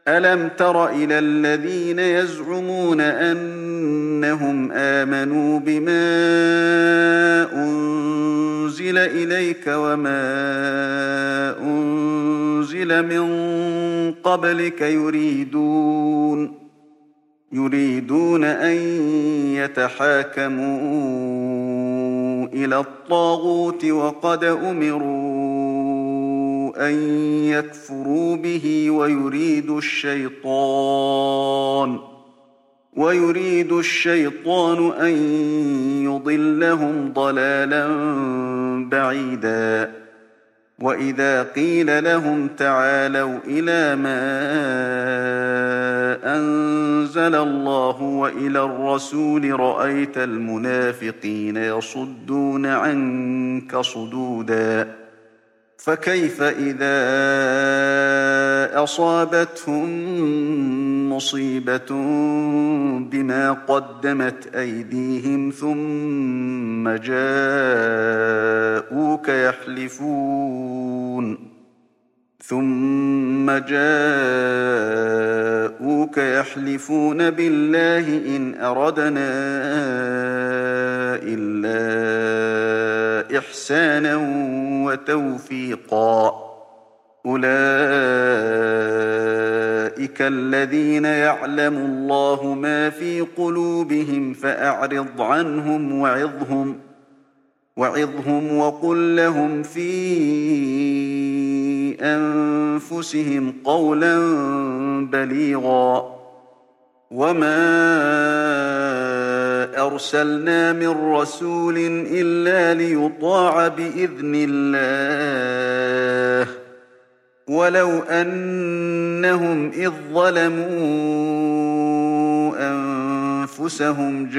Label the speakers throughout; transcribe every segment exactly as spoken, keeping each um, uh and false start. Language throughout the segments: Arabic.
Speaker 1: ألم تر إلى الذين يزعمون أنهم آمنوا بما أنزل إليك وما أنزل من قبلك يريدون يريدون أن يتحاكموا إلى الطاغوت وقد أمروا أن يكفروا به ويريد الشيطان ويريد الشيطان أن يضلهم ضلالا بعيدا وإذا قيل لهم تعالوا إلى ما أنزل الله وإلى الرسول رأيت المنافقين يصدون عنك صدودا فكيف إذا أصابتهم مصيبة بما قدمت أيديهم ثم جاءوك يحلفون ثم جاءوك يحلفون بالله إن أردنا إلا إحسانا وتوفيقا أولئك الذين يعلم الله ما في قلوبهم فأعرض عنهم وعظهم وعظهم وقل لهم في أنفسهم قولا بليغا وما أرسلنا من رسول إلا ليطاع بإذن الله ولو أنهم إذ ظلموا أنفسهم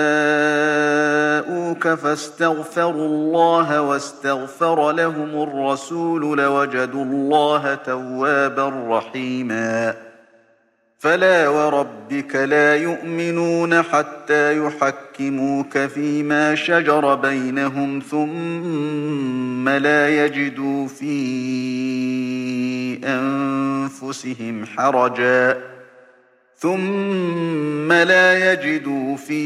Speaker 1: جاءوك فاستغفروا الله واستغفر لهم الرسول لوجدوا الله توابا رحيما فلا وربك لا يؤمنون حتى يحكموك فيما شجر بينهم ثم لا يجدوا في أنفسهم حرجا ثم لا يجدوا في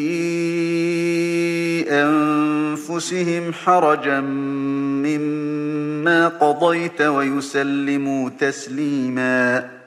Speaker 1: أنفسهم حرجا مما قضيت ويسلموا تسليما